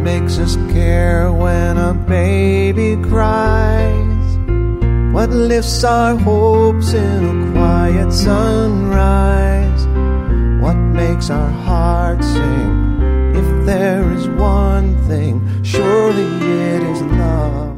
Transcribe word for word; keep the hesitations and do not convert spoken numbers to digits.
makes us care when a baby cries? What lifts our hopes in a quiet sunrise? What makes our hearts sing? If there is one thing, surely it is love.